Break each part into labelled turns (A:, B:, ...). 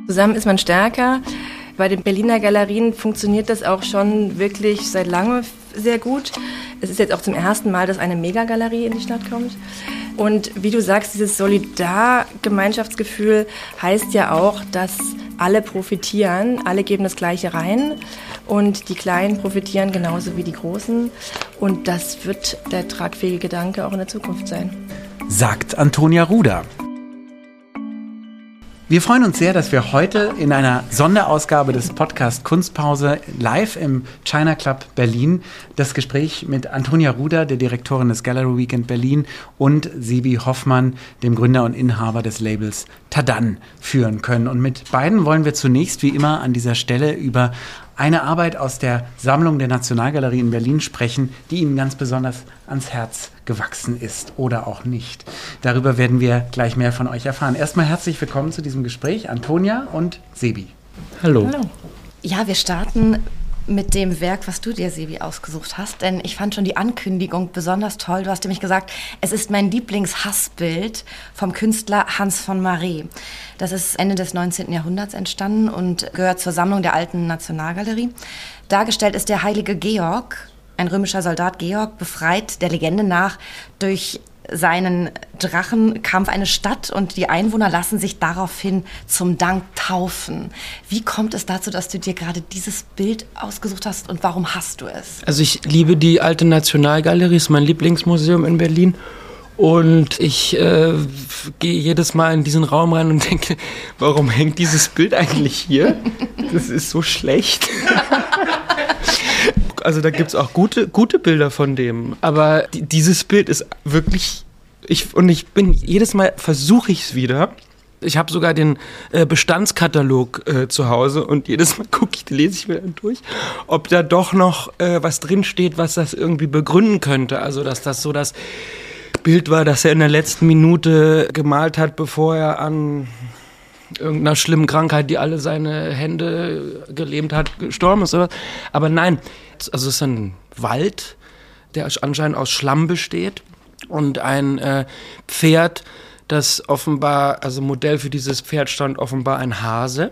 A: Zusammen ist man stärker. Bei den Berliner Galerien funktioniert das auch schon wirklich seit langem sehr gut. Es ist jetzt auch zum ersten Mal, dass eine Megagalerie in die Stadt kommt. Und wie du sagst, dieses Solidar-Gemeinschaftsgefühl heißt ja auch, dass alle profitieren, alle geben das Gleiche rein und die Kleinen profitieren genauso wie die Großen. Und das wird der tragfähige Gedanke auch in der Zukunft sein.
B: Sagt Antonia Ruder. Wir freuen uns sehr, dass wir heute in einer Sonderausgabe des Podcast Kunstpause live im China Club Berlin das Gespräch mit Antonia Ruder, der Direktorin des Gallery Weekend Berlin, und Sebi Hoffmann, dem Gründer und Inhaber des Labels Tadan, führen können. Und mit beiden wollen wir zunächst wie immer an dieser Stelle über eine Arbeit aus der Sammlung der Nationalgalerie in Berlin sprechen, die Ihnen ganz besonders ans Herz gewachsen ist oder auch nicht. Darüber werden wir gleich mehr von euch erfahren. Erstmal herzlich willkommen zu diesem Gespräch, Antonia und Sebi.
C: Hallo.
A: Hallo.
D: Ja, wir starten mit dem Werk, was du dir, Sebi, ausgesucht hast, denn ich fand schon die Ankündigung besonders toll. Du hast nämlich gesagt, es ist mein Lieblingshassbild vom Künstler Hans von Marais. Das ist Ende des 19. Jahrhunderts entstanden und gehört zur Sammlung der Alten Nationalgalerie. Dargestellt ist der heilige Georg, ein römischer Soldat Georg, befreit der Legende nach durch seinen Drachenkampf eine Stadt und die Einwohner lassen sich daraufhin zum Dank taufen. Wie kommt es dazu, dass du dir gerade dieses Bild ausgesucht hast und warum hast du es?
C: Also ich liebe die Alte Nationalgalerie, ist mein Lieblingsmuseum in Berlin. Und ich gehe jedes Mal in diesen Raum rein und denke, warum hängt dieses Bild eigentlich hier? Das ist so schlecht. Also da gibt es auch gute Bilder von dem. Aber dieses Bild ist wirklich... jedes Mal versuche ich es wieder. Ich habe sogar den Bestandskatalog zu Hause und jedes Mal lese ich mir dann durch, ob da doch noch was drinsteht, was das irgendwie begründen könnte. Also dass das so das Bild war, das er in der letzten Minute gemalt hat, bevor er an irgendeiner schlimmen Krankheit, die alle seine Hände gelähmt hat, gestorben ist. Aber nein, also es ist ein Wald, der anscheinend aus Schlamm besteht und ein Pferd, das offenbar, also Modell für dieses Pferd stand offenbar ein Hase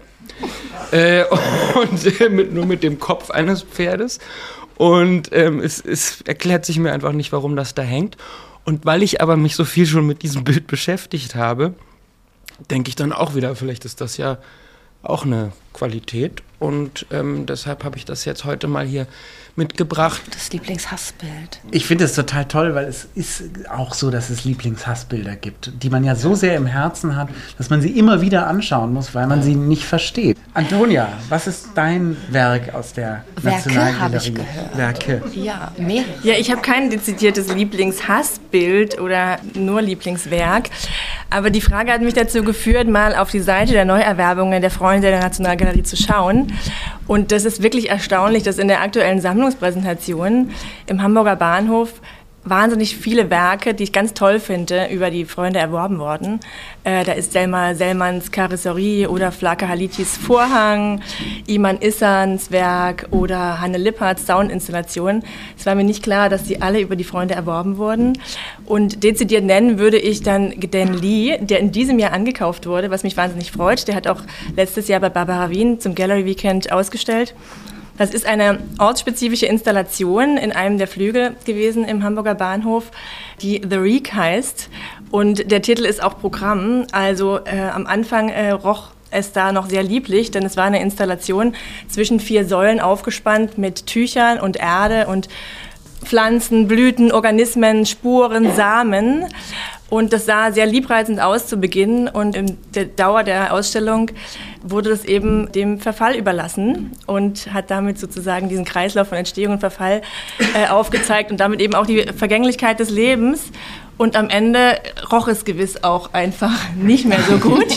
C: und nur mit dem Kopf eines Pferdes und es erklärt sich mir einfach nicht, warum das da hängt. Und weil ich aber mich so viel schon mit diesem Bild beschäftigt habe, denke ich dann auch wieder, vielleicht ist das ja auch eine Qualität. Und deshalb habe ich das jetzt heute mal hier mitgebracht.
D: Das Lieblingshassbild.
B: Ich finde es total toll, weil es ist auch so, dass es Lieblingshassbilder gibt, die man ja so sehr im Herzen hat, dass man sie immer wieder anschauen muss, weil man sie nicht versteht. Antonia, was ist dein Werk aus der Nationalgalerie?
D: Habe ich gehört.
B: Werke.
D: Ja, mehrere.
A: Ja, ich habe kein dezidiertes Lieblingshassbild oder nur Lieblingswerk. Aber die Frage hat mich dazu geführt, mal auf die Seite der Neuerwerbungen der Freunde der Nationalgalerie zu schauen. Und das ist wirklich erstaunlich, dass in der aktuellen Sammlungspräsentation im Hamburger Bahnhof wahnsinnig viele Werke, die ich ganz toll finde, über die Freunde erworben worden. Da ist Selma Sellmanns Karosserie oder Flake Halitis Vorhang, Iman Issans Werk oder Hanne Lipperts Soundinstallation. Es war mir nicht klar, dass die alle über die Freunde erworben wurden. Und dezidiert nennen würde ich dann Dan Lee, der in diesem Jahr angekauft wurde, was mich wahnsinnig freut. Der hat auch letztes Jahr bei Barbara Wien zum Gallery Weekend ausgestellt. Das ist eine ortsspezifische Installation in einem der Flügel gewesen im Hamburger Bahnhof, die The Reek heißt. Und der Titel ist auch Programm. Also am Anfang roch es da noch sehr lieblich, denn es war eine Installation zwischen 4 Säulen aufgespannt mit Tüchern und Erde und Pflanzen, Blüten, Organismen, Spuren, Samen. Und das sah sehr liebreizend aus zu Beginn und in der Dauer der Ausstellung wurde das eben dem Verfall überlassen und hat damit sozusagen diesen Kreislauf von Entstehung und Verfall aufgezeigt und damit eben auch die Vergänglichkeit des Lebens. Und am Ende roch es gewiss auch einfach nicht mehr so gut.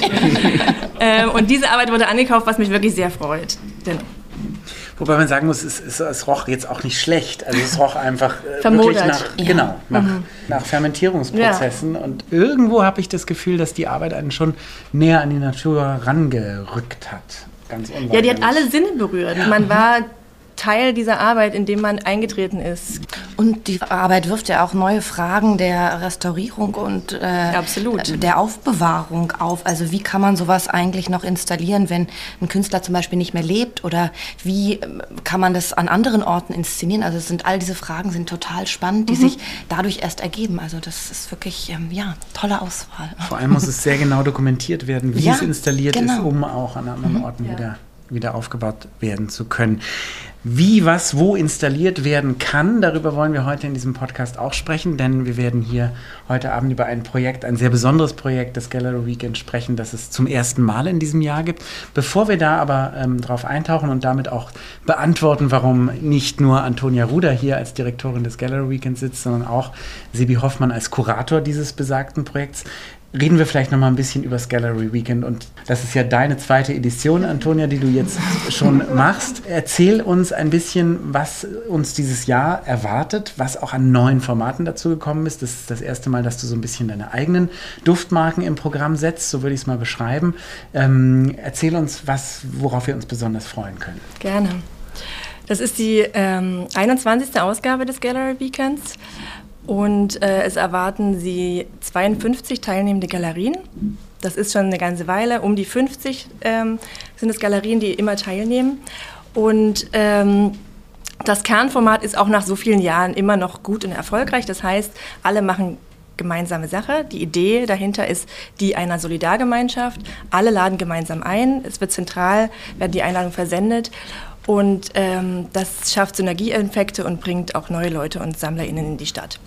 A: Und diese Arbeit wurde angekauft, was mich wirklich sehr freut. Dennoch.
B: Wobei man sagen muss, es roch jetzt auch nicht schlecht. Also es roch einfach
A: vermodert.
B: Wirklich nach Fermentierungsprozessen. Ja. Und irgendwo habe ich das Gefühl, dass die Arbeit einen schon näher an die Natur rangerückt hat. Ganz unweigerlich.
A: Ja, die hat alle Sinne berührt. Ja. Man war Teil dieser Arbeit, in dem man eingetreten ist.
D: Und die Arbeit wirft ja auch neue Fragen der Restaurierung und der Aufbewahrung auf. Also wie kann man sowas eigentlich noch installieren, wenn ein Künstler zum Beispiel nicht mehr lebt? Oder wie kann man das an anderen Orten inszenieren? Also all diese Fragen sind total spannend, die sich dadurch erst ergeben. Also das ist wirklich, tolle Auswahl.
B: Vor allem muss es sehr genau dokumentiert werden, wie es installiert ist, um auch an anderen Orten wieder aufgebaut werden zu können. Wie, was, wo installiert werden kann, darüber wollen wir heute in diesem Podcast auch sprechen, denn wir werden hier heute Abend über ein Projekt, ein sehr besonderes Projekt des Gallery Weekend sprechen, das es zum ersten Mal in diesem Jahr gibt. Bevor wir da aber drauf eintauchen und damit auch beantworten, warum nicht nur Antonia Ruder hier als Direktorin des Gallery Weekend sitzt, sondern auch Sebi Hoffmann als Kurator dieses besagten Projekts, reden wir vielleicht noch mal ein bisschen über das Gallery Weekend. Und das ist ja deine zweite Edition, Antonia, die du jetzt schon machst. Erzähl uns ein bisschen, was uns dieses Jahr erwartet, was auch an neuen Formaten dazu gekommen ist. Das ist das erste Mal, dass du so ein bisschen deine eigenen Duftmarken im Programm setzt, so würde ich es mal beschreiben. Erzähl uns, worauf wir uns besonders freuen können.
A: Gerne. Das ist die 21. Ausgabe des Gallery Weekends. Und es erwarten Sie 52 teilnehmende Galerien. Das ist schon eine ganze Weile. Um die 50 sind es Galerien, die immer teilnehmen. Und das Kernformat ist auch nach so vielen Jahren immer noch gut und erfolgreich. Das heißt, alle machen gemeinsame Sache. Die Idee dahinter ist die einer Solidargemeinschaft. Alle laden gemeinsam ein. Es wird zentral, werden die Einladungen versendet. Und das schafft Synergieeffekte und bringt auch neue Leute und SammlerInnen in die Stadt.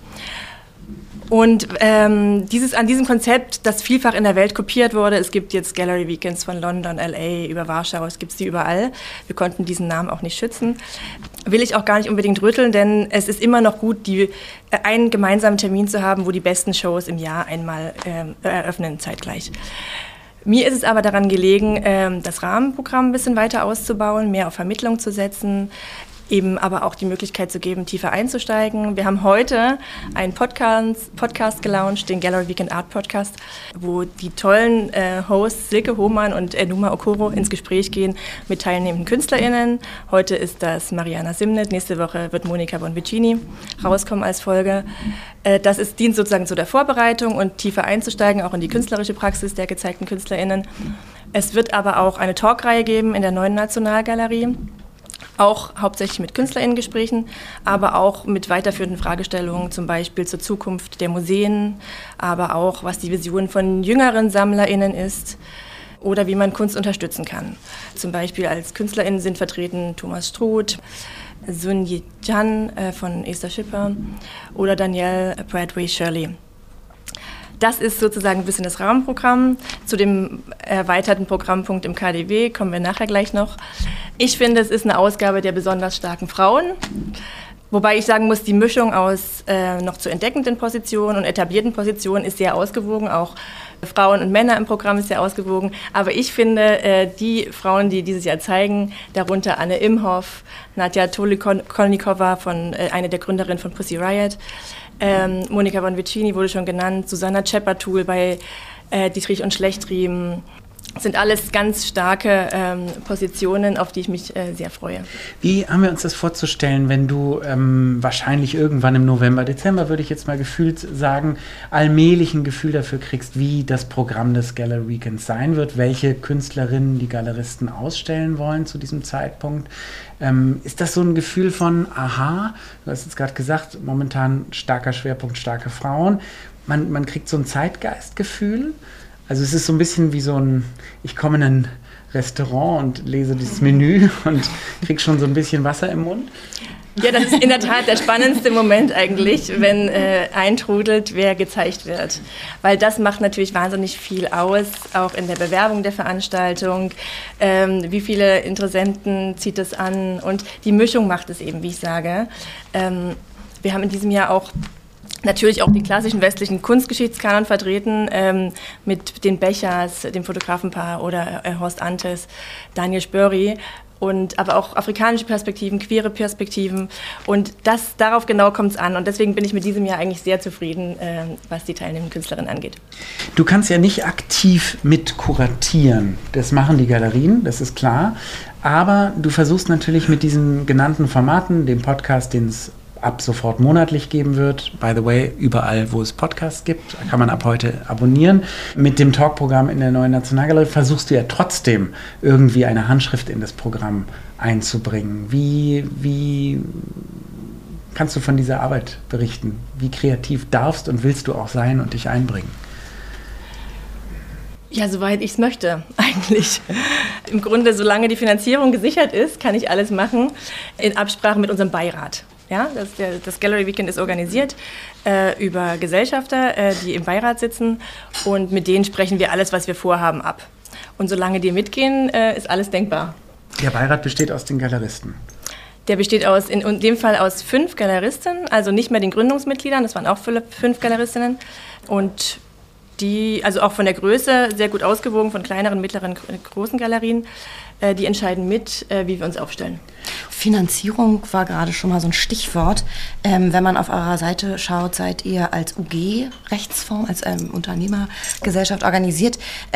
A: Und an diesem Konzept, das vielfach in der Welt kopiert wurde, es gibt jetzt Gallery Weekends von London, LA, über Warschau, es gibt sie überall. Wir konnten diesen Namen auch nicht schützen. Will ich auch gar nicht unbedingt rütteln, denn es ist immer noch gut, einen gemeinsamen Termin zu haben, wo die besten Shows im Jahr einmal eröffnen zeitgleich. Mir ist es aber daran gelegen, das Rahmenprogramm ein bisschen weiter auszubauen, mehr auf Vermittlung zu setzen, eben aber auch die Möglichkeit zu geben, tiefer einzusteigen. Wir haben heute einen Podcast gelauncht, den Gallery Weekend Art Podcast, wo die tollen Hosts Silke Hohmann und Numa Okoro ins Gespräch gehen mit teilnehmenden KünstlerInnen. Heute ist das Mariana Simnet, nächste Woche wird Monica Bonvicini rauskommen als Folge. Das dient sozusagen zu der Vorbereitung und tiefer einzusteigen, auch in die künstlerische Praxis der gezeigten KünstlerInnen. Es wird aber auch eine Talkreihe geben in der Neuen Nationalgalerie, auch hauptsächlich mit KünstlerInnen-Gesprächen, aber auch mit weiterführenden Fragestellungen, zum Beispiel zur Zukunft der Museen, aber auch, was die Vision von jüngeren SammlerInnen ist oder wie man Kunst unterstützen kann. Zum Beispiel als KünstlerInnen sind vertreten Thomas Struth, Sun Yi Chan von Esther Schipper oder Danielle Bradway Shirley. Das ist sozusagen ein bisschen das Rahmenprogramm. Zu dem erweiterten Programmpunkt im KDW kommen wir nachher gleich noch. Ich finde, es ist eine Ausgabe der besonders starken Frauen. Wobei ich sagen muss, die Mischung aus noch zu entdeckenden Positionen und etablierten Positionen ist sehr ausgewogen. Auch Frauen und Männer im Programm ist sehr ausgewogen. Aber ich finde, die Frauen, die dieses Jahr zeigen, darunter Anne Imhoff, Nadja Tolikolnikova, eine der Gründerinnen von Pussy Riot, Monica Bonvicini wurde schon genannt, Susanna Czeppertul bei Dietrich und Schlechtriem. Sind alles ganz starke Positionen, auf die ich mich sehr freue.
B: Wie haben wir uns das vorzustellen, wenn du wahrscheinlich irgendwann im November, Dezember, würde ich jetzt mal gefühlt sagen, allmählich ein Gefühl dafür kriegst, wie das Programm des Gallery Weekends sein wird, welche Künstlerinnen die Galeristen ausstellen wollen zu diesem Zeitpunkt? Ist das so ein Gefühl von, aha, du hast jetzt gerade gesagt, momentan starker Schwerpunkt, starke Frauen. Man kriegt so ein Zeitgeistgefühl. Also es ist so ein bisschen wie ich komme in ein Restaurant und lese dieses Menü und kriege schon so ein bisschen Wasser im Mund.
A: Ja, das ist in der Tat der spannendste Moment eigentlich, wenn eintrudelt, wer gezeigt wird. Weil das macht natürlich wahnsinnig viel aus, auch in der Bewerbung der Veranstaltung. Wie viele Interessenten zieht es an? Und die Mischung macht es eben, wie ich sage. Wir haben in diesem Jahr auch natürlich auch die klassischen westlichen Kunstgeschichtskanon vertreten, mit den Bechers, dem Fotografenpaar oder Horst Antes, Daniel Spöri. Aber auch afrikanische Perspektiven, queere Perspektiven. Und darauf genau kommt es an. Und deswegen bin ich mit diesem Jahr eigentlich sehr zufrieden, was die teilnehmenden Künstlerinnen angeht.
B: Du kannst ja nicht aktiv mit kuratieren. Das machen die Galerien, das ist klar. Aber du versuchst natürlich mit diesen genannten Formaten, dem Podcast, den es ab sofort monatlich geben wird. By the way, überall, wo es Podcasts gibt, kann man ab heute abonnieren. Mit dem Talkprogramm in der Neuen Nationalgalerie versuchst du ja trotzdem irgendwie eine Handschrift in das Programm einzubringen. Wie kannst du von dieser Arbeit berichten? Wie kreativ darfst und willst du auch sein und dich einbringen?
A: Ja, soweit ich es möchte, eigentlich. Im Grunde, solange die Finanzierung gesichert ist, kann ich alles machen, in Absprache mit unserem Beirat. Ja, das Gallery Weekend ist organisiert über Gesellschafter, die im Beirat sitzen, und mit denen sprechen wir alles, was wir vorhaben, ab. Und solange die mitgehen, ist alles denkbar.
B: Der Beirat besteht aus den Galeristen.
A: Der besteht in dem Fall aus 5 Galeristinnen, also nicht mehr den Gründungsmitgliedern, das waren auch 5 Galeristinnen. Und die, also auch von der Größe, sehr gut ausgewogen, von kleineren, mittleren, großen Galerien, die entscheiden mit, wie wir uns aufstellen.
D: Finanzierung war gerade schon mal so ein Stichwort. Wenn man auf eurer Seite schaut, seid ihr als UG-Rechtsfonds, als Unternehmergesellschaft organisiert.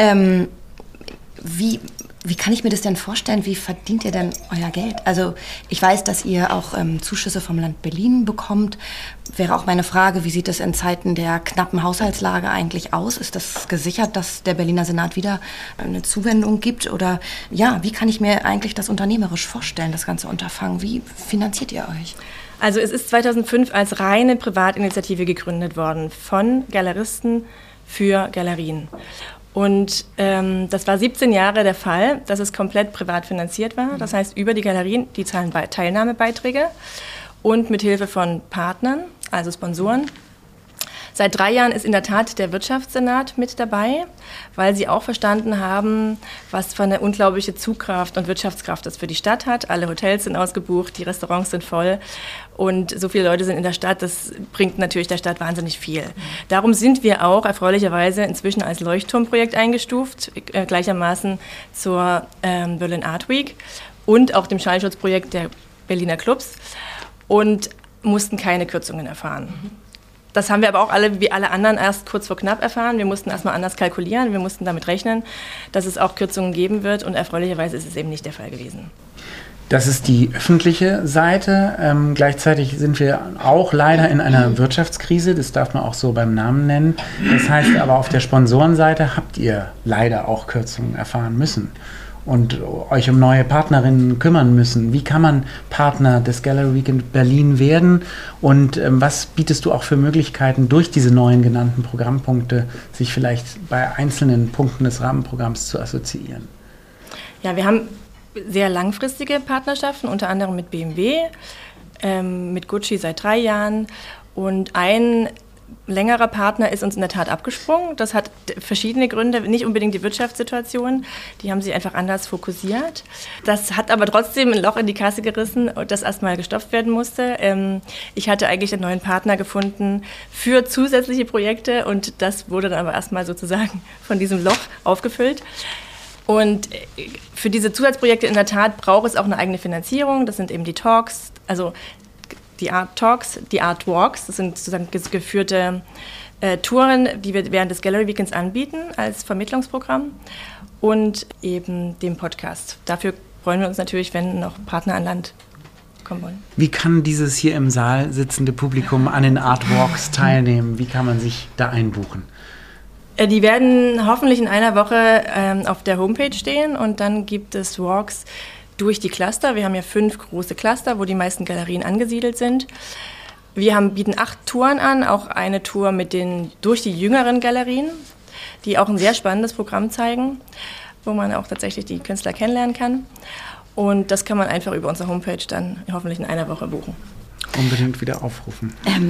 D: Wie kann ich mir das denn vorstellen? Wie verdient ihr denn euer Geld? Also ich weiß, dass ihr auch Zuschüsse vom Land Berlin bekommt. Wäre auch meine Frage, wie sieht es in Zeiten der knappen Haushaltslage eigentlich aus? Ist das gesichert, dass der Berliner Senat wieder eine Zuwendung gibt? Oder ja, wie kann ich mir eigentlich das unternehmerisch vorstellen, das ganze Unterfangen? Wie finanziert ihr euch?
A: Also es ist 2005 als reine Privatinitiative gegründet worden von Galeristen für Galerien. Und das war 17 Jahre der Fall, dass es komplett privat finanziert war. Das heißt, über die Galerien, die zahlen Teilnahmebeiträge und mit Hilfe von Partnern, also Sponsoren. Seit 3 Jahren ist in der Tat der Wirtschaftssenat mit dabei, weil sie auch verstanden haben, was für eine unglaubliche Zugkraft und Wirtschaftskraft das für die Stadt hat. Alle Hotels sind ausgebucht, die Restaurants sind voll und so viele Leute sind in der Stadt, das bringt natürlich der Stadt wahnsinnig viel. Darum sind wir auch erfreulicherweise inzwischen als Leuchtturmprojekt eingestuft, gleichermaßen zur Berlin Art Week und auch dem Schallschutzprojekt der Berliner Clubs und mussten keine Kürzungen erfahren. Das haben wir aber auch alle, wie alle anderen, erst kurz vor knapp erfahren. Wir mussten erstmal anders kalkulieren, wir mussten damit rechnen, dass es auch Kürzungen geben wird und erfreulicherweise ist es eben nicht der Fall gewesen.
B: Das ist die öffentliche Seite. Gleichzeitig sind wir auch leider in einer Wirtschaftskrise, das darf man auch so beim Namen nennen. Das heißt aber, auf der Sponsorenseite habt ihr leider auch Kürzungen erfahren müssen und euch um neue Partnerinnen kümmern müssen. Wie kann man Partner des Gallery Weekend Berlin werden und was bietest du auch für Möglichkeiten, durch diese neuen genannten Programmpunkte sich vielleicht bei einzelnen Punkten des Rahmenprogramms zu assoziieren?
A: Ja, wir haben sehr langfristige Partnerschaften, unter anderem mit BMW, mit Gucci seit 3 Jahren und ein längerer Partner ist uns in der Tat abgesprungen. Das hat verschiedene Gründe, nicht unbedingt die Wirtschaftssituation. Die haben sich einfach anders fokussiert. Das hat aber trotzdem ein Loch in die Kasse gerissen, das erstmal gestopft werden musste. Ich hatte eigentlich einen neuen Partner gefunden für zusätzliche Projekte und das wurde dann aber erstmal sozusagen von diesem Loch aufgefüllt. Und für diese Zusatzprojekte in der Tat braucht es auch eine eigene Finanzierung. Das sind eben die Talks, also die Art Talks, die Art Walks, das sind sozusagen geführte Touren, die wir während des Gallery Weekends anbieten als Vermittlungsprogramm und eben dem Podcast. Dafür freuen wir uns natürlich, wenn noch Partner an Land kommen wollen.
B: Wie kann dieses hier im Saal sitzende Publikum an den Art Walks teilnehmen? Wie kann man sich da einbuchen?
A: Die werden hoffentlich in einer Woche auf der Homepage stehen und dann gibt es Walks durch die Cluster. Wir haben ja 5 große Cluster, wo die meisten Galerien angesiedelt sind. Wir bieten 8 Touren an, auch eine Tour durch die jüngeren Galerien, die auch ein sehr spannendes Programm zeigen, wo man auch tatsächlich die Künstler kennenlernen kann. Und das kann man einfach über unsere Homepage dann hoffentlich in einer Woche buchen.
B: Unbedingt wieder aufrufen.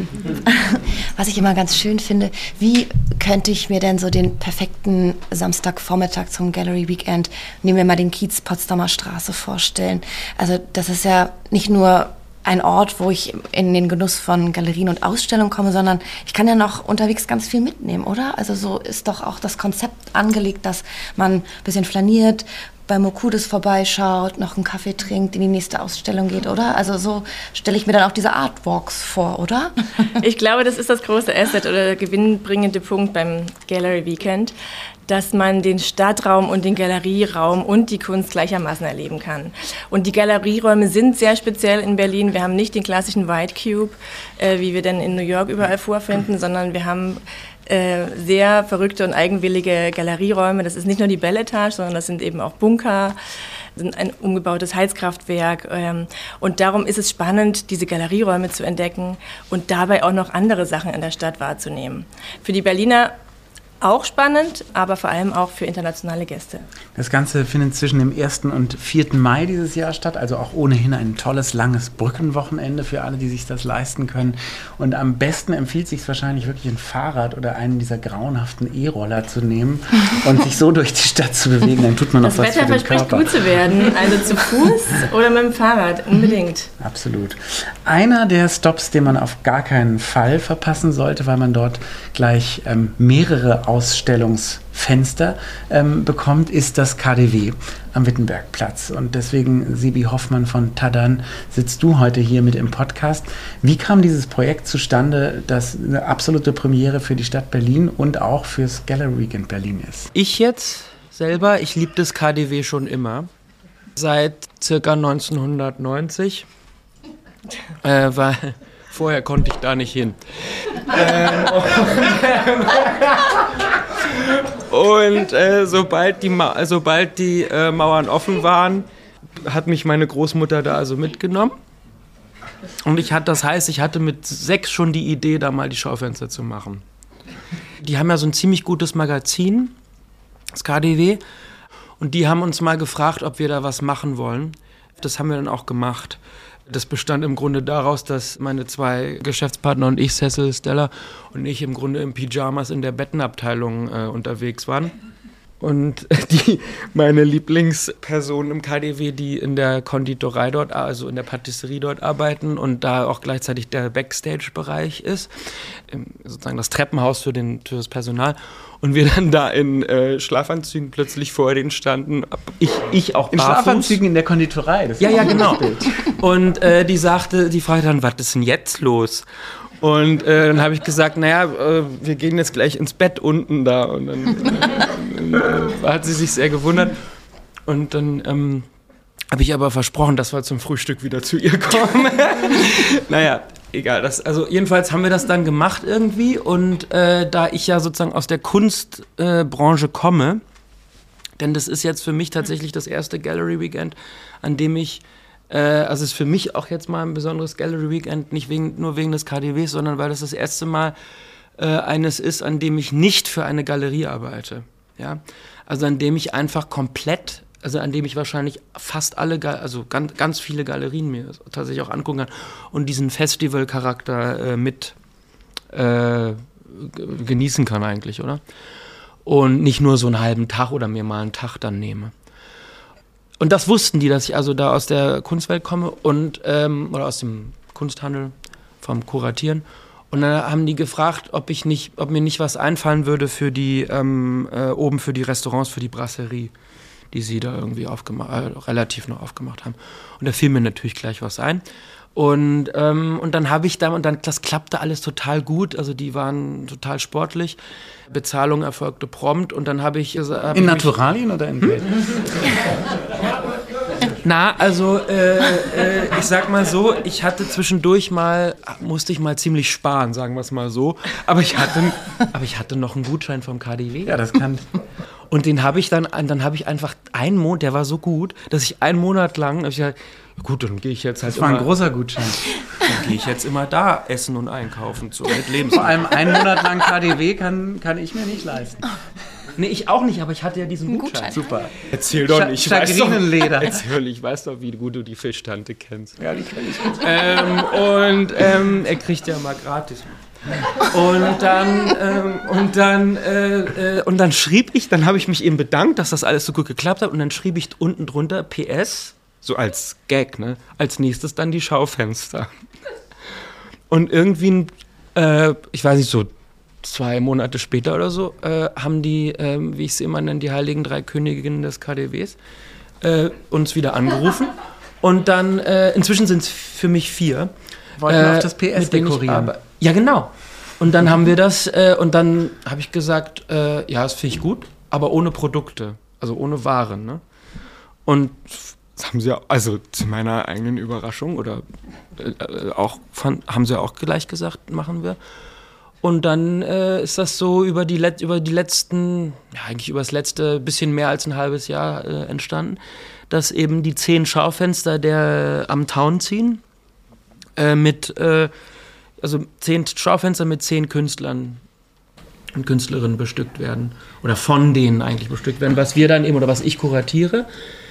D: Was ich immer ganz schön finde, wie könnte ich mir denn so den perfekten Samstagvormittag zum Gallery Weekend, nehmen wir mal den Kiez Potsdamer Straße vorstellen. Also das ist ja nicht nur ein Ort, wo ich in den Genuss von Galerien und Ausstellungen komme, sondern ich kann ja noch unterwegs ganz viel mitnehmen, oder? Also so ist doch auch das Konzept angelegt, dass man ein bisschen flaniert, bei Mokudes vorbeischaut, noch einen Kaffee trinkt, in die nächste Ausstellung geht, oder? Also so stelle ich mir dann auch diese Artwalks vor, oder?
A: Ich glaube, das ist das große Asset oder der gewinnbringende Punkt beim Gallery Weekend, dass man den Stadtraum und den Galerieraum und die Kunst gleichermaßen erleben kann. Und die Galerieräume sind sehr speziell in Berlin. Wir haben nicht den klassischen White Cube, wie wir denn in New York überall vorfinden, sondern wir haben sehr verrückte und eigenwillige Galerieräume. Das ist nicht nur die Belle-Etage, sondern das sind eben auch Bunker, sind ein umgebautes Heizkraftwerk. Und darum ist es spannend, diese Galerieräume zu entdecken und dabei auch noch andere Sachen in der Stadt wahrzunehmen. Für die Berliner auch spannend, aber vor allem auch für internationale Gäste.
B: Das Ganze findet zwischen dem 1. und 4. Mai dieses Jahr statt, also auch ohnehin ein tolles, langes Brückenwochenende für alle, die sich das leisten können. Und am besten empfiehlt es sich wahrscheinlich wirklich ein Fahrrad oder einen dieser grauenhaften E-Roller zu nehmen und sich so durch die Stadt zu bewegen, dann tut man noch was für den Körper.
A: Das Wetter verspricht gut zu werden, also zu Fuß oder mit dem Fahrrad, unbedingt.
B: Absolut. Einer der Stops, den man auf gar keinen Fall verpassen sollte, weil man dort gleich mehrere Ausstellungsfenster bekommt, ist das KaDeWe am Wittenbergplatz. Und deswegen, Sibi Hoffmann von Tadan, sitzt du heute hier mit im Podcast. Wie kam dieses Projekt zustande, das eine absolute Premiere für die Stadt Berlin und auch fürs Gallery Weekend Berlin ist?
C: Ich jetzt selber, ich liebe das KaDeWe schon immer. Seit circa 1990. Weil vorher konnte ich da nicht hin. Und sobald die Mauern offen waren, hat mich meine Großmutter da also mitgenommen. Und ich hatte mit 6 schon die Idee, da mal die Schaufenster zu machen. Die haben ja so ein ziemlich gutes Magazin, das KaDeWe. Und die haben uns mal gefragt, ob wir da was machen wollen. Das haben wir dann auch gemacht. Das bestand im Grunde daraus, dass meine 2 Geschäftspartner und ich, Cecil, Stella und ich im Grunde im Pyjamas in der Bettenabteilung unterwegs waren. Und meine Lieblingspersonen im KaDeWe, die in der Konditorei dort, also in der Patisserie dort arbeiten und da auch gleichzeitig der Backstage-Bereich ist, sozusagen das Treppenhaus für das Personal. Und wir dann da in Schlafanzügen plötzlich vor denen standen. Ich auch barfuß.
B: In Schlafanzügen in der Konditorei? Das
C: ja, genau. Und die fragte dann, was ist denn jetzt los? Und dann habe ich gesagt, naja, wir gehen jetzt gleich ins Bett unten da. Und dann hat sie sich sehr gewundert. Und dann habe ich aber versprochen, dass wir zum Frühstück wieder zu ihr kommen. Naja, egal. Jedenfalls haben wir das dann gemacht irgendwie. Und da ich ja sozusagen aus der Kunstbranche komme, denn das ist jetzt für mich tatsächlich das erste Gallery Weekend, an dem ich es ist für mich auch jetzt mal ein besonderes Gallery Weekend, nicht nur wegen des KaDeWes, sondern weil das erste Mal eines ist, an dem ich nicht für eine Galerie arbeite. Ja? Also an dem ich einfach komplett, also an dem ich wahrscheinlich fast alle, also ganz viele Galerien mir tatsächlich auch angucken kann und diesen Festival-Charakter mit genießen kann eigentlich, oder? Und nicht nur so einen halben Tag oder mir mal einen Tag dann nehme. Und das wussten die, dass ich also da aus der Kunstwelt komme und oder aus dem Kunsthandel, vom Kuratieren. Und dann haben die gefragt, ob mir nicht was einfallen würde für die oben für die Restaurants, für die Brasserie, die sie da irgendwie relativ noch aufgemacht haben. Und da fiel mir natürlich gleich was ein. Und dann habe ich das klappte alles total gut. Also die waren total sportlich. Bezahlung erfolgte prompt und dann habe ich...
B: in Naturalien oder in Geld?
C: Na, also ich sag mal so, ich hatte zwischendurch musste ich mal ziemlich sparen, sagen wir es mal so. Aber ich hatte noch einen Gutschein vom KaDeWe.
B: Ja, das kann...
C: Und den habe ich dann habe ich einfach einen Monat, der war so gut, dass ich einen Monat lang, gut, dann gehe ich jetzt halt
B: das war ein großer Gutschein.
C: Dann gehe ich jetzt immer da essen und einkaufen mit Lebensmitteln.
B: Vor allem einen Monat lang KaDeWe kann ich mir nicht leisten.
C: Nee, ich auch nicht, aber ich hatte ja diesen Gutschein.
B: Super.
C: Erzähl doch nicht.
B: Chagrinenleder.
C: Ich weiß doch, wie gut du die Fischtante kennst.
B: Ja, die kenne ich.
C: Und er kriegt ja mal gratis. Und dann schrieb ich, dann habe ich mich eben bedankt, dass das alles so gut geklappt hat und dann schrieb ich unten drunter PS, so als Gag, ne? Als nächstes dann die Schaufenster. Und irgendwie, ich weiß nicht, so 2 Monate später oder so, haben die, wie ich sie immer nenne, die heiligen 3 Königinnen des KaDeWes, uns wieder angerufen. Und dann, inzwischen sind es für mich 4.
B: Wollten auf das PS dekorieren.
C: Ja, genau. Und dann haben wir das, und dann habe ich gesagt, ja, das finde ich gut, aber ohne Produkte, also ohne Waren. Ne? Und das haben sie, also zu meiner eigenen Überraschung, oder haben sie auch gleich gesagt, machen wir. Und dann ist das so über die letzten, ja, eigentlich über das letzte bisschen mehr als ein halbes Jahr entstanden, dass eben die 10 Schaufenster am Town ziehen, also 10 Schaufenster mit 10 Künstlern und Künstlerinnen bestückt werden. Oder von denen eigentlich bestückt werden, was wir dann eben, oder was ich kuratiere.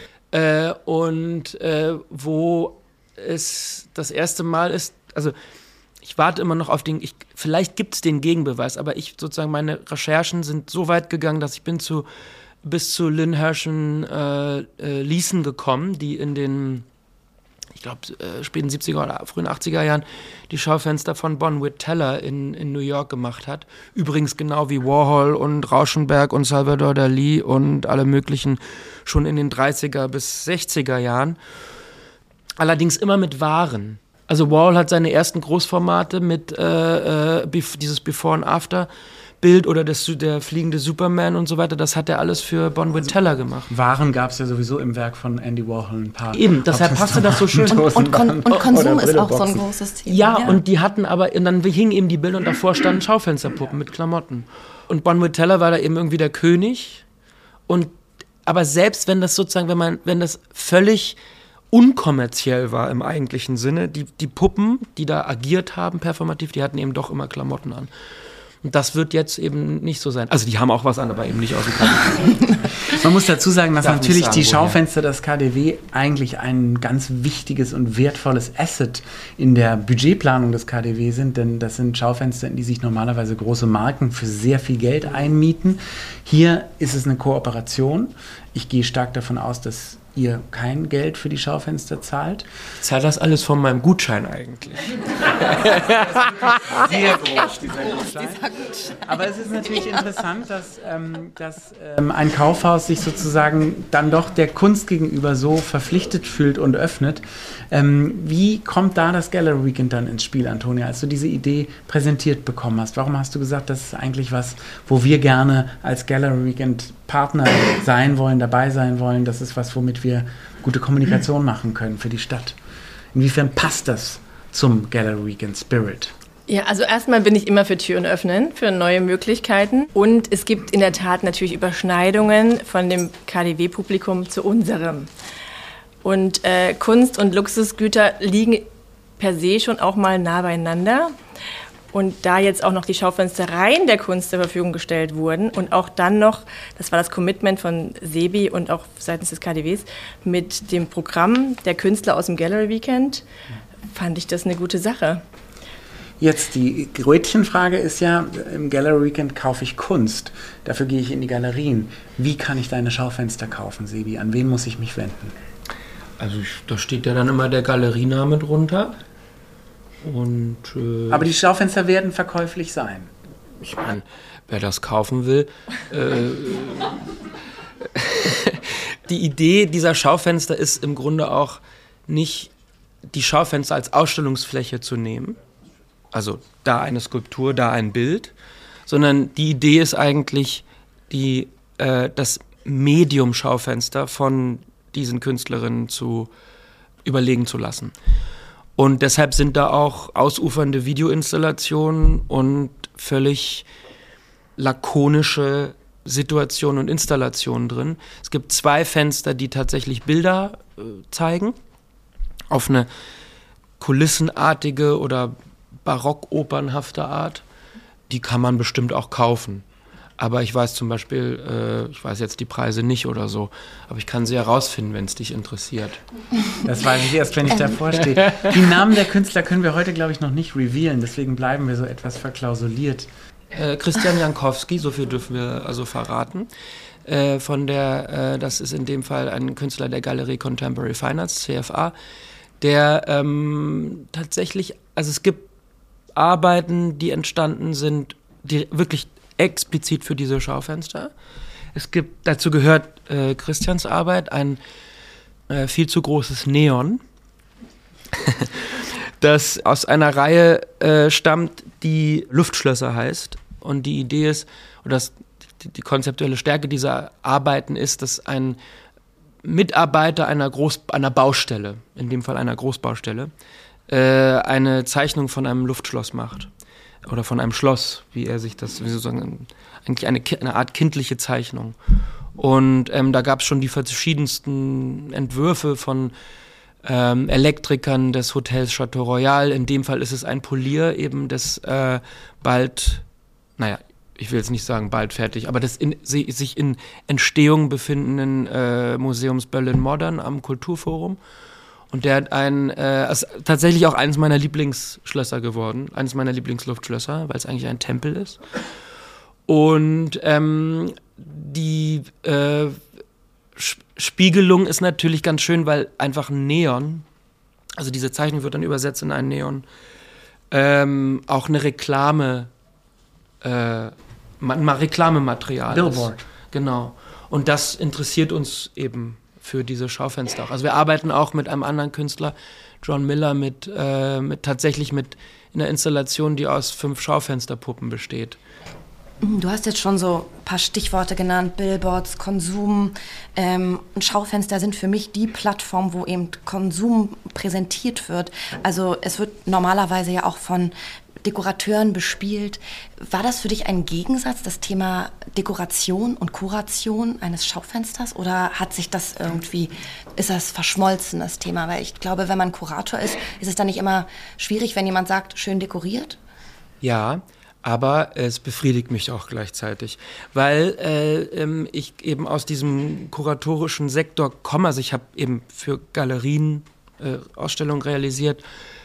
C: Wo es das erste Mal ist, also ich warte immer noch auf vielleicht gibt es den Gegenbeweis, aber meine Recherchen sind so weit gegangen, dass ich bis zu Lynn Herschen Leeson gekommen, die in den, ich glaube, späten 70er oder frühen 80er Jahren die Schaufenster von Bonwit Teller in New York gemacht hat. Übrigens genau wie Warhol und Rauschenberg und Salvador Dalí und alle möglichen schon in den 30er bis 60er Jahren. Allerdings immer mit Waren. Also Warhol hat seine ersten Großformate mit dieses Before and After Bild oder der fliegende Superman und so weiter, das hat er alles für Bonwit Teller gemacht.
B: Waren gab es ja sowieso im Werk von Andy Warhol ein paar.
C: Eben, deshalb passte das so schön.
D: Und Konsum ist auch so ein großes Thema.
C: Ja, und die hatten aber, und dann hingen eben die Bilder und davor standen Schaufensterpuppen mit Klamotten. Und Bonwit Teller war da eben irgendwie der König. Aber selbst wenn das sozusagen, wenn das völlig unkommerziell war im eigentlichen Sinne, die Puppen, die da agiert haben, performativ, die hatten eben doch immer Klamotten an. Und das wird jetzt eben nicht so sein. Also die haben auch was an, aber eben nicht aus dem KaDeWe.
B: Man muss dazu sagen, dass natürlich die Schaufenster des KaDeWe eigentlich ein ganz wichtiges und wertvolles Asset in der Budgetplanung des KaDeWe sind, denn das sind Schaufenster, in die sich normalerweise große Marken für sehr viel Geld einmieten. Hier ist es eine Kooperation. Ich gehe stark davon aus, dass ihr kein Geld für die Schaufenster zahlt.
C: Ich zahle das alles von meinem Gutschein eigentlich.
B: Sehr groß, dieser Gutschein. Aber es ist natürlich interessant, dass ein Kaufhaus sich sozusagen dann doch der Kunst gegenüber so verpflichtet fühlt und öffnet. Wie kommt da das Gallery Weekend dann ins Spiel, Antonia, als du diese Idee präsentiert bekommen hast? Warum hast du gesagt, das ist eigentlich was, wo wir gerne als Gallery Weekend Partner sein wollen, dabei sein wollen? Das ist was, womit wir gute Kommunikation machen können für die Stadt. Inwiefern passt das zum Gallery Weekend Spirit?
A: Ja, also erstmal bin ich immer für Türen öffnen, für neue Möglichkeiten. Und es gibt in der Tat natürlich Überschneidungen von dem KaDeWe-Publikum zu unserem. Und Kunst und Luxusgüter liegen per se schon auch mal nah beieinander. Und da jetzt auch noch die Schaufenstereien der Kunst zur Verfügung gestellt wurden und auch dann noch, das war das Commitment von Sebi und auch seitens des KaDeWes, mit dem Programm der Künstler aus dem Gallery Weekend, fand ich das eine gute Sache.
B: Jetzt die Gretchenfrage ist ja, im Gallery Weekend kaufe ich Kunst, dafür gehe ich in die Galerien. Wie kann ich deine Schaufenster kaufen, Sebi? An wen muss ich mich wenden?
C: Also da steht ja dann immer der Galeriename drunter. Und,
B: aber die Schaufenster werden verkäuflich sein.
C: Ich meine, wer das kaufen will. Die Idee dieser Schaufenster ist im Grunde auch nicht, die Schaufenster als Ausstellungsfläche zu nehmen. Also da eine Skulptur, da ein Bild. Sondern die Idee ist eigentlich, das Medium-Schaufenster von diesen Künstlerinnen zu überlegen zu lassen. Und deshalb sind da auch ausufernde Videoinstallationen und völlig lakonische Situationen und Installationen drin. Es gibt 2 Fenster, die tatsächlich Bilder zeigen, auf eine kulissenartige oder barockopernhafte Art. Die kann man bestimmt auch kaufen. Aber ich weiß zum Beispiel, ich weiß jetzt die Preise nicht oder so, aber ich kann sie herausfinden, wenn es dich interessiert.
B: Das weiß ich erst, wenn ich davor stehe. Die Namen der Künstler können wir heute, glaube ich, noch nicht revealen, deswegen bleiben wir so etwas verklausuliert.
C: Christian Jankowski, so viel dürfen wir also verraten. Das ist in dem Fall ein Künstler der Galerie Contemporary Fine Arts, CFA, der tatsächlich, also es gibt Arbeiten, die entstanden sind wirklich explizit für diese Schaufenster. Dazu gehört Christians Arbeit, ein viel zu großes Neon, das aus einer Reihe stammt, die Luftschlösser heißt. Und die Idee ist, oder die konzeptuelle Stärke dieser Arbeiten ist, dass ein Mitarbeiter einer Baustelle, in dem Fall einer Großbaustelle, eine Zeichnung von einem Luftschloss macht. Oder von einem Schloss, wie er sich das, wie sozusagen, eigentlich eine Art kindliche Zeichnung. Und da gab es schon die verschiedensten Entwürfe von Elektrikern des Hotels Chateau Royal. In dem Fall ist es ein Polier eben des ich will jetzt nicht sagen bald fertig, aber des sich in Entstehung befindenden Museums Berlin Modern am Kulturforum. Und der hat ist tatsächlich auch eines meiner Lieblingsschlösser geworden, eines meiner Lieblingsluftschlösser, weil es eigentlich ein Tempel ist. Und die Spiegelung ist natürlich ganz schön, weil einfach ein Neon, also diese Zeichnung wird dann übersetzt in ein Neon, auch eine Reklamematerial
B: Billboard.
C: ist. Genau. Und das interessiert uns eben für diese Schaufenster auch. Also wir arbeiten auch mit einem anderen Künstler, John Miller, mit einer Installation, die aus 5 Schaufensterpuppen besteht.
D: Du hast jetzt schon so ein paar Stichworte genannt, Billboards, Konsum. Und Schaufenster sind für mich die Plattform, wo eben Konsum präsentiert wird. Also es wird normalerweise ja auch von Dekorateuren bespielt. War das für dich ein Gegensatz, das Thema Dekoration und Kuration eines Schaufensters? Oder ist das verschmolzen, das Thema? Weil ich glaube, wenn man Kurator ist es dann nicht immer schwierig, wenn jemand sagt, schön dekoriert?
C: Ja, aber es befriedigt mich auch gleichzeitig, weil ich eben aus diesem kuratorischen Sektor komme. Also ich habe eben für Galerien Ausstellungen realisiert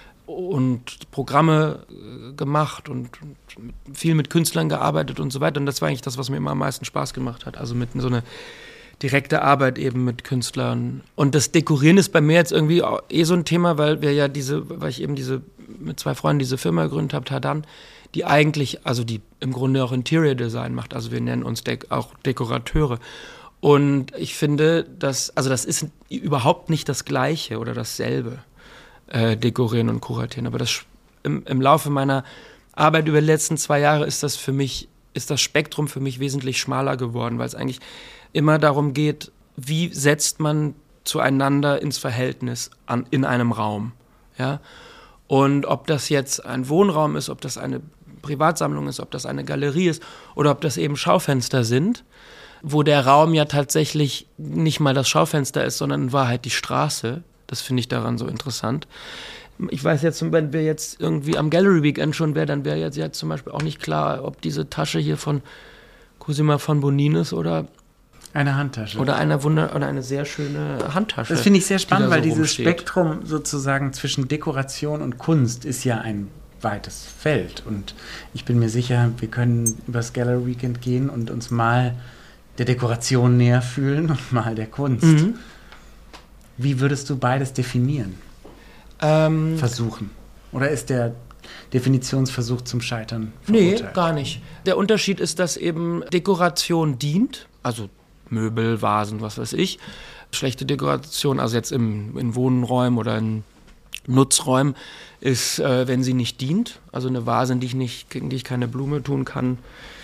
C: und Programme gemacht und viel mit Künstlern gearbeitet und so weiter. Und das war eigentlich das, was mir immer am meisten Spaß gemacht hat. Also mit so eine direkte Arbeit eben mit Künstlern. Und das Dekorieren ist bei mir jetzt irgendwie so ein Thema, weil ich eben mit 2 Freunden diese Firma gegründet habe, Tadan, die eigentlich, also die im Grunde auch Interior Design macht. Also wir nennen uns auch Dekorateure. Und ich finde, das ist überhaupt nicht das Gleiche oder dasselbe. Dekorieren und kuratieren. Aber im Laufe meiner Arbeit über die letzten 2 Jahre ist das Spektrum für mich wesentlich schmaler geworden, weil es eigentlich immer darum geht, wie setzt man zueinander ins Verhältnis in einem Raum. Ja? Und ob das jetzt ein Wohnraum ist, ob das eine Privatsammlung ist, ob das eine Galerie ist oder ob das eben Schaufenster sind, wo der Raum ja tatsächlich nicht mal das Schaufenster ist, sondern in Wahrheit die Straße. Das finde ich daran so interessant. Ich weiß jetzt, wenn wir jetzt irgendwie am Gallery Weekend schon wären, dann wäre jetzt zum Beispiel auch nicht klar, ob diese Tasche hier von Cosima von Bonin ist oder
B: eine Handtasche.
C: Oder eine sehr schöne Handtasche.
B: Das finde ich sehr spannend, weil
C: so
B: dieses Spektrum sozusagen zwischen Dekoration und Kunst ist ja ein weites Feld. Und ich bin mir sicher, wir können übers Gallery Weekend gehen und uns mal der Dekoration näher fühlen und mal der Kunst. Mhm. Wie würdest du beides definieren? Versuchen? Oder ist der Definitionsversuch zum Scheitern verurteilt?
C: Nee, gar nicht. Der Unterschied ist, dass eben Dekoration dient, also Möbel, Vasen, was weiß ich. Schlechte Dekoration, also jetzt in Wohnräumen oder in Nutzräumen, ist, wenn sie nicht dient, also eine Vase, gegen die ich keine Blume tun kann,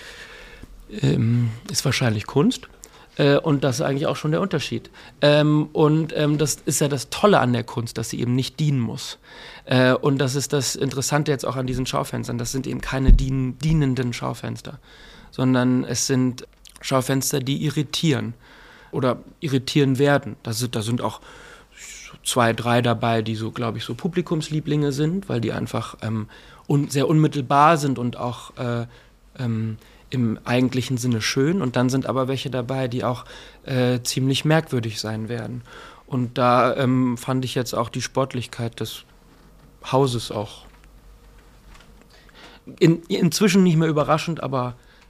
C: ist wahrscheinlich Kunst. Und das ist eigentlich auch schon der Unterschied. Das ist ja das Tolle an der Kunst, dass sie eben nicht dienen muss. Und das ist das Interessante jetzt auch an diesen Schaufenstern. Das sind eben keine dienenden Schaufenster, sondern es sind Schaufenster, die irritieren oder irritieren werden. Da sind auch 2, 3 dabei, die so, glaube ich, so Publikumslieblinge sind, weil die einfach sehr unmittelbar sind und auch im eigentlichen Sinne schön. Und dann sind aber welche dabei, die auch ziemlich merkwürdig sein werden. Und da fand ich jetzt auch die Sportlichkeit des Hauses auch inzwischen nicht mehr überraschend, aber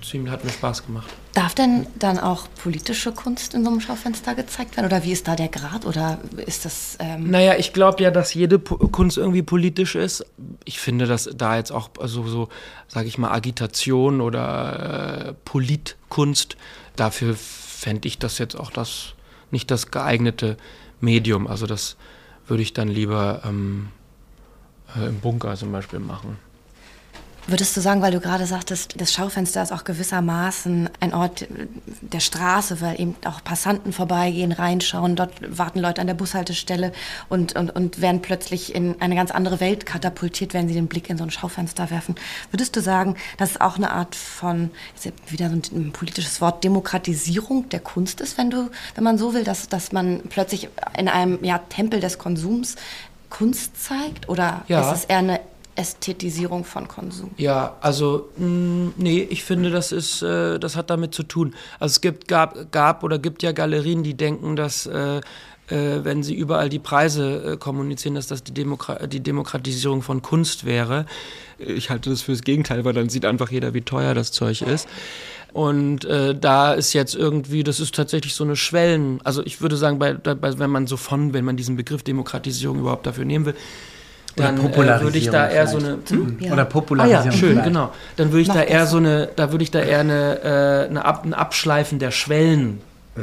C: hat mir Spaß gemacht.
D: Darf denn dann auch politische Kunst in so einem Schaufenster gezeigt werden? Oder wie ist da der Grad? Oder ist das...
C: Naja, ich glaube ja, dass jede Kunst irgendwie politisch ist. Ich finde, dass da jetzt auch so sage ich mal, Agitation oder Politkunst, dafür fände ich das jetzt auch nicht das geeignete Medium. Also das würde ich dann lieber im Bunker zum Beispiel machen.
D: Würdest du sagen, weil du gerade sagtest, das Schaufenster ist auch gewissermaßen ein Ort der Straße, weil eben auch Passanten vorbeigehen, reinschauen, dort warten Leute an der Bushaltestelle und werden plötzlich in eine ganz andere Welt katapultiert, wenn sie den Blick in so ein Schaufenster werfen. Würdest du sagen, das ist auch eine Art von, ist ja wieder so ein politisches Wort, Demokratisierung der Kunst ist, wenn man so will, dass man plötzlich in einem Tempel des Konsums Kunst zeigt? Oder ist es eher eine Ästhetisierung von Konsum?
C: Ja, also nee, ich finde, das hat damit zu tun. Also es gibt ja Galerien, die denken, dass wenn sie überall die Preise kommunizieren, dass das die Demokratisierung von Kunst wäre. Ich halte das fürs Gegenteil, weil dann sieht einfach jeder, wie teuer das Zeug ist. Und da ist jetzt irgendwie, das ist tatsächlich so eine also ich würde sagen, wenn man diesen Begriff Demokratisierung überhaupt dafür nehmen will, dann würde ich da eher so eine...
B: Oder Popularisierung.
C: Ja, schön, genau. Dann würde ich da eher ein Abschleifen der Schwellen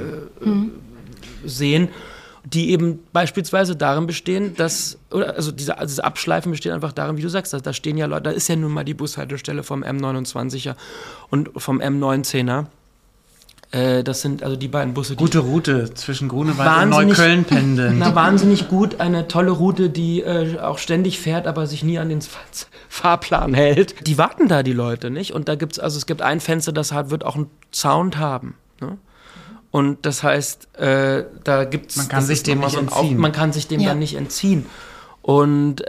C: sehen, die eben beispielsweise darin bestehen, dieses Abschleifen besteht einfach darin, wie du sagst, da stehen ja Leute, da ist ja nun mal die Bushaltestelle vom M29er und vom M19er. Das sind also die beiden Busse.
B: Gute Route zwischen Grunewald und Neukölln pendeln.
C: Wahnsinnig gut, eine tolle Route, die auch ständig fährt, aber sich nie an den Fahrplan hält. Die warten da, die Leute, nicht? Und es gibt ein Fenster, das wird auch einen Sound haben. Ne? Und das heißt, da gibt es...
B: Man kann sich dem nicht entziehen.
C: Man kann sich dem dann nicht entziehen. Und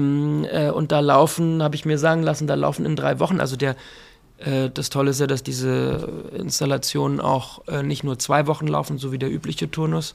C: da laufen, habe ich mir sagen lassen, in 3 Wochen, also das Tolle ist ja, dass diese Installationen auch nicht nur 2 Wochen laufen, so wie der übliche Turnus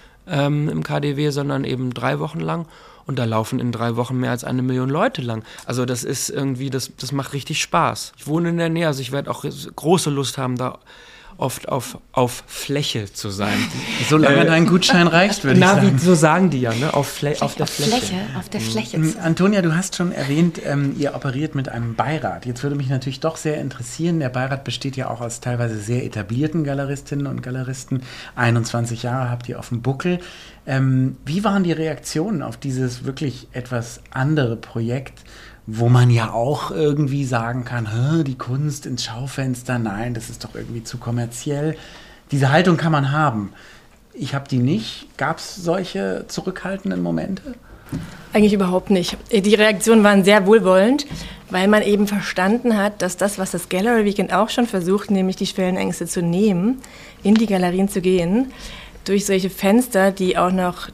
C: im KDW, sondern eben 3 Wochen lang. Und da laufen in 3 Wochen mehr als 1 Million Leute lang. Also das ist irgendwie, das macht richtig Spaß. Ich wohne in der Nähe, also ich werde auch große Lust haben, da oft auf Fläche zu sein.
B: Solange dein Gutschein reicht, würde ich sagen.
C: So sagen die ja, ne? Auf der Fläche.
D: Auf der Fläche.
B: Antonia, du hast schon erwähnt, ihr operiert mit einem Beirat. Jetzt würde mich natürlich doch sehr interessieren, der Beirat besteht ja auch aus teilweise sehr etablierten Galeristinnen und Galeristen. 21 Jahre habt ihr auf dem Buckel. Wie waren die Reaktionen auf dieses wirklich etwas andere Projekt, wo man ja auch irgendwie sagen kann, die Kunst ins Schaufenster, nein, das ist doch irgendwie zu kommerziell. Diese Haltung kann man haben. Ich habe die nicht. Gab es solche zurückhaltenden Momente?
A: Eigentlich überhaupt nicht. Die Reaktionen waren sehr wohlwollend, weil man eben verstanden hat, dass das, was das Gallery Weekend auch schon versucht, nämlich die Schwellenängste zu nehmen, in die Galerien zu gehen, durch solche Fenster, die auch noch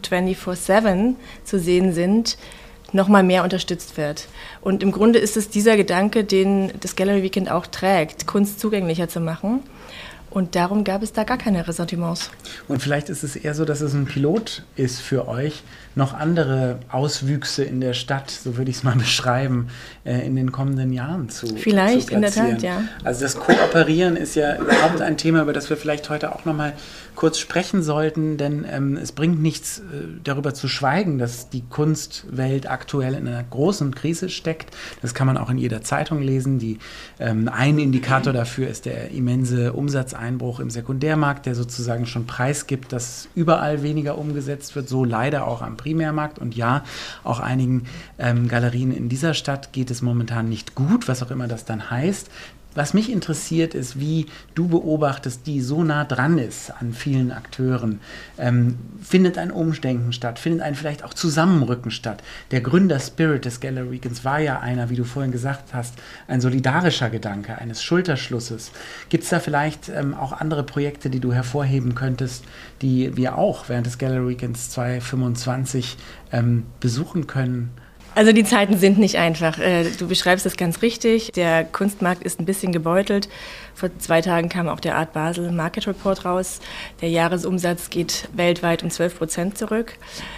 A: 24/7 zu sehen sind, noch mal mehr unterstützt wird. Und im Grunde ist es dieser Gedanke, den das Gallery Weekend auch trägt, Kunst zugänglicher zu machen. Und darum gab es da gar keine Ressentiments.
B: Und vielleicht ist es eher so, dass es ein Pilot ist für euch, noch andere Auswüchse in der Stadt, so würde ich es mal beschreiben, in den kommenden Jahren zu
A: Vielleicht,
B: zu
A: in der Tat, ja.
B: Also das Kooperieren ist ja überhaupt ein Thema, über das wir vielleicht heute auch noch mal kurz sprechen sollten, denn es bringt nichts, darüber zu schweigen, dass die Kunstwelt aktuell in einer großen Krise steckt. Das kann man auch in jeder Zeitung lesen. Ein Indikator dafür ist der immense Umsatzeinbruch im Sekundärmarkt, der sozusagen schon preisgibt, dass überall weniger umgesetzt wird, so leider auch am Primärmarkt. Und ja, auch einigen Galerien in dieser Stadt geht es momentan nicht gut, was auch immer das dann heißt. Was mich interessiert, ist, wie du beobachtest, die so nah dran ist an vielen Akteuren. Findet ein Umdenken statt? Findet ein vielleicht auch Zusammenrücken statt? Der Gründerspirit des Gallery Weekends war ja einer, wie du vorhin gesagt hast, ein solidarischer Gedanke, eines Schulterschlusses. Gibt es da vielleicht auch andere Projekte, die du hervorheben könntest, die wir auch während des Gallery Weekends 2025 besuchen können?
A: Also die Zeiten sind nicht einfach. Du beschreibst es ganz richtig. Der Kunstmarkt ist ein bisschen gebeutelt. Vor 2 Tagen kam auch der Art Basel Market Report raus. Der Jahresumsatz geht weltweit um 12% zurück.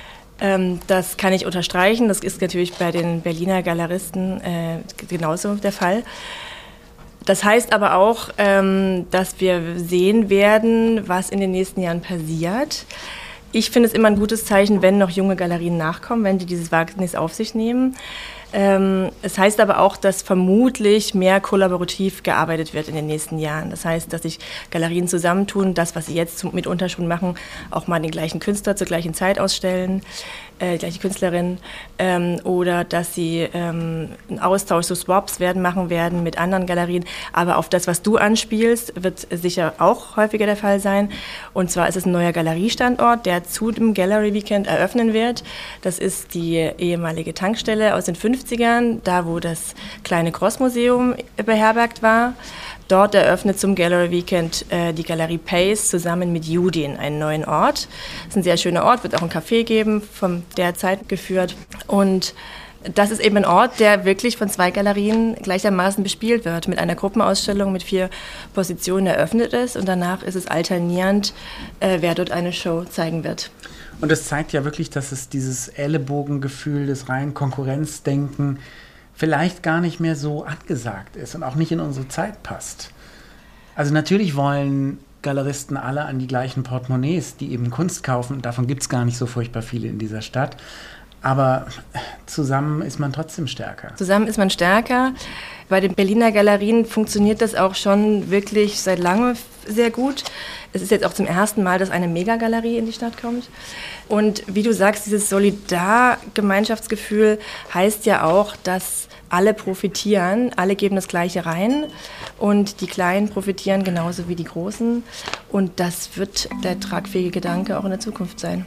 A: Das kann ich unterstreichen. Das ist natürlich bei den Berliner Galeristen genauso der Fall. Das heißt aber auch, dass wir sehen werden, was in den nächsten Jahren passiert. Ich finde es immer ein gutes Zeichen, wenn noch junge Galerien nachkommen, wenn die dieses Wagnis auf sich nehmen. Es heißt aber auch, dass vermutlich mehr kollaborativ gearbeitet wird in den nächsten Jahren. Das heißt, dass sich Galerien zusammentun, das, was sie jetzt mitunter schon machen, auch mal den gleichen Künstler zur gleichen Zeit ausstellen, gleiche Künstlerin, oder dass sie einen Austausch, so Swaps machen werden mit anderen Galerien. Aber auf das, was du anspielst, wird sicher auch häufiger der Fall sein. Und zwar ist es ein neuer Galeriestandort, der zu dem Gallery Weekend eröffnen wird. Das ist die ehemalige Tankstelle aus den 50ern, da wo das kleine Cross-Museum beherbergt war. Dort eröffnet zum Gallery Weekend die Galerie Pace zusammen mit Judin einen neuen Ort. Das ist ein sehr schöner Ort, wird auch ein Café geben, von der Zeit geführt. Und das ist eben ein Ort, der wirklich von 2 Galerien gleichermaßen bespielt wird, mit einer Gruppenausstellung mit 4 Positionen eröffnet ist. Und danach ist es alternierend, wer dort eine Show zeigen wird.
B: Und das zeigt ja wirklich, dass es dieses Ellenbogengefühl, das rein Konkurrenzdenken vielleicht gar nicht mehr so angesagt ist und auch nicht in unsere Zeit passt. Also natürlich wollen Galeristen alle an die gleichen Portemonnaies, die eben Kunst kaufen. Davon gibt es gar nicht so furchtbar viele in dieser Stadt. Aber zusammen ist man trotzdem stärker.
A: Zusammen ist man stärker. Bei den Berliner Galerien funktioniert das auch schon wirklich seit langem sehr gut. Es ist jetzt auch zum ersten Mal, dass eine Megagalerie in die Stadt kommt. Und wie du sagst, dieses Solidargemeinschaftsgefühl heißt ja auch, dass alle profitieren, alle geben das Gleiche rein und die Kleinen profitieren genauso wie die Großen. Und das wird der tragfähige Gedanke auch in der Zukunft sein.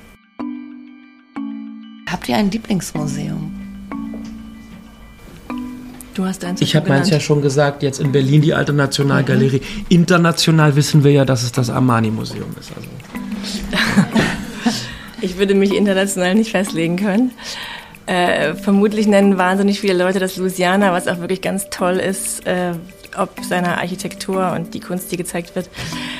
D: Habt ihr ein Lieblingsmuseum?
A: Du hast eins.
C: Ich habe meins ja schon gesagt, jetzt in Berlin die Alte Nationalgalerie. International wissen wir ja, dass es das Armani-Museum ist. Also.
A: Ich würde mich international nicht festlegen können. Vermutlich nennen wahnsinnig viele Leute das Louisiana, was auch wirklich ganz toll ist, ob seiner Architektur und die Kunst, die gezeigt wird.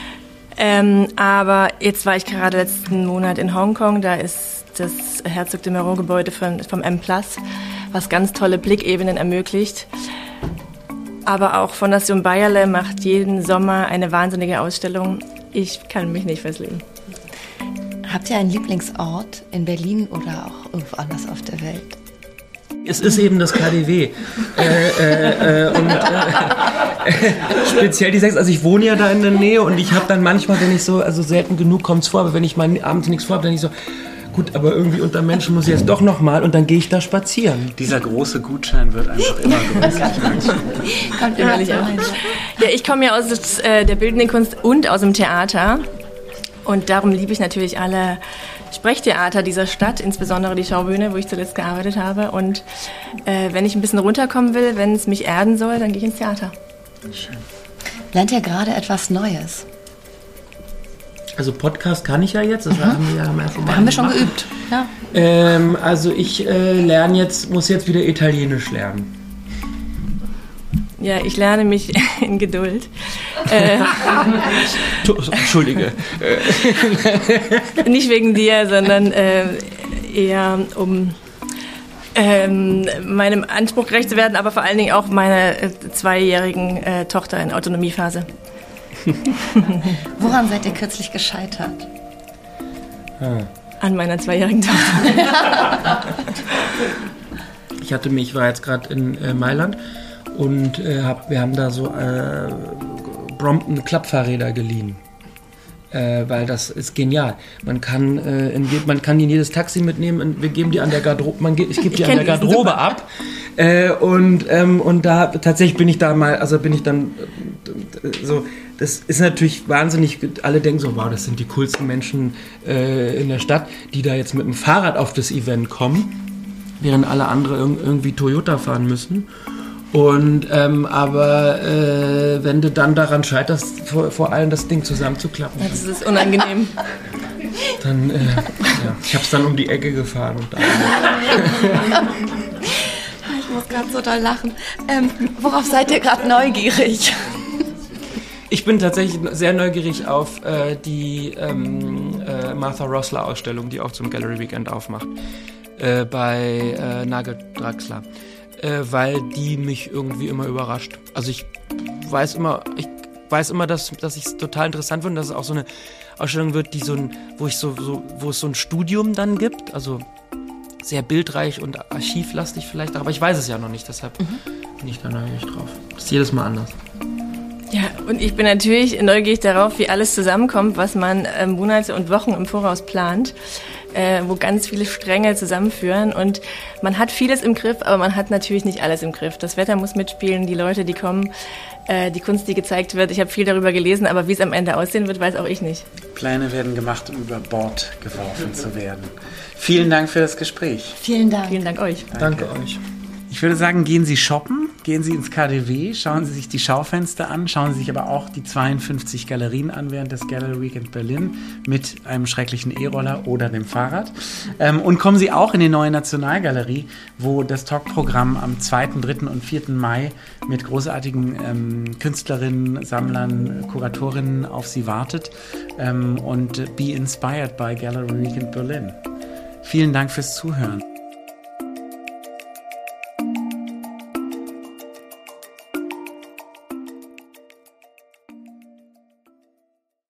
A: Aber jetzt war ich gerade letzten Monat in Hongkong, da ist das Herzog de Meuron-Gebäude vom M+, was ganz tolle Blickebenen ermöglicht. Aber auch Fondation Bayerle macht jeden Sommer eine wahnsinnige Ausstellung. Ich kann mich nicht festlegen.
D: Habt ihr einen Lieblingsort in Berlin oder auch irgendwo anders auf der Welt?
C: Es ist eben das KaDeWe. Speziell die 6, also ich wohne ja da in der Nähe und ich habe dann manchmal, wenn ich so, also selten genug kommt es vor, aber wenn ich mal abends nichts vorhabe, dann ich so, gut, aber irgendwie unter Menschen muss ich jetzt doch nochmal und dann gehe ich da spazieren.
B: Dieser große Gutschein wird einfach immer größer.
A: Kommt ehrlich auch. Ja, ich komme ja aus der bildenden Kunst und aus dem Theater. Und darum liebe ich natürlich alle Sprechtheater dieser Stadt, insbesondere die Schaubühne, wo ich zuletzt gearbeitet habe. Und wenn ich ein bisschen runterkommen will, wenn es mich erden soll, dann gehe ich ins Theater.
B: Schön.
D: Lernt ihr gerade etwas Neues?
C: Also Podcast kann ich ja jetzt, das haben wir ja am ersten Mal
D: haben wir schon geübt. Ja.
C: Also ich muss jetzt wieder Italienisch lernen.
A: Ja, ich lerne mich in Geduld.
C: Entschuldige.
A: Nicht wegen dir, sondern eher um meinem Anspruch gerecht zu werden, aber vor allen Dingen auch meiner 2-jährigen Tochter in Autonomiephase.
D: Woran seid ihr kürzlich gescheitert?
A: An meiner 2-jährigen Tochter.
C: Ich war jetzt gerade in Mailand und wir haben da so Brompton Klappfahrräder geliehen. Weil das ist genial. Man kann in jedes Taxi mitnehmen und wir geben die an der Garderobe, ich gebe die an der Garderobe ab. Und da tatsächlich bin ich dann so, das ist natürlich wahnsinnig, alle denken so, wow, das sind die coolsten Menschen in der Stadt, die da jetzt mit dem Fahrrad auf das Event kommen, während alle anderen irgendwie Toyota fahren müssen. Und aber wenn du dann daran scheiterst, vor allem das Ding zusammenzuklappen.
A: Das ist unangenehm.
C: Dann, ich habe es dann um die Ecke gefahren. Und
D: ich muss gerade so doll lachen. Worauf seid ihr gerade neugierig?
C: Ich bin tatsächlich sehr neugierig auf die Martha Rosler Ausstellung, die auch zum Gallery Weekend aufmacht, bei Nagel Draxler. weil die mich irgendwie immer überrascht. Also ich weiß immer, dass ich es total interessant finde, dass es auch so eine Ausstellung wird, wo es so ein Studium dann gibt, also sehr bildreich und archivlastig vielleicht, aber ich weiß es ja noch nicht, deshalb bin ich da neugierig drauf. Das ist jedes Mal anders.
A: Ja, und ich bin natürlich neugierig darauf, wie alles zusammenkommt, was man Monate und Wochen im Voraus plant, wo ganz viele Stränge zusammenführen. Und man hat vieles im Griff, aber man hat natürlich nicht alles im Griff. Das Wetter muss mitspielen, die Leute, die kommen, die Kunst, die gezeigt wird. Ich habe viel darüber gelesen, aber wie es am Ende aussehen wird, weiß auch ich nicht.
B: Pläne werden gemacht, um über Bord geworfen zu werden. Vielen Dank für das Gespräch.
D: Vielen Dank.
A: Vielen Dank euch.
C: Danke euch.
B: Ich würde sagen, gehen Sie shoppen, gehen Sie ins KaDeWe, schauen Sie sich die Schaufenster an, schauen Sie sich aber auch die 52 Galerien an während des Gallery Weekend Berlin mit einem schrecklichen E-Roller oder dem Fahrrad. Und kommen Sie auch in die Neue Nationalgalerie, wo das Talkprogramm am 2., 3. und 4. Mai mit großartigen Künstlerinnen, Sammlern, Kuratorinnen auf Sie wartet. Und be inspired by Gallery Weekend Berlin. Vielen Dank fürs Zuhören.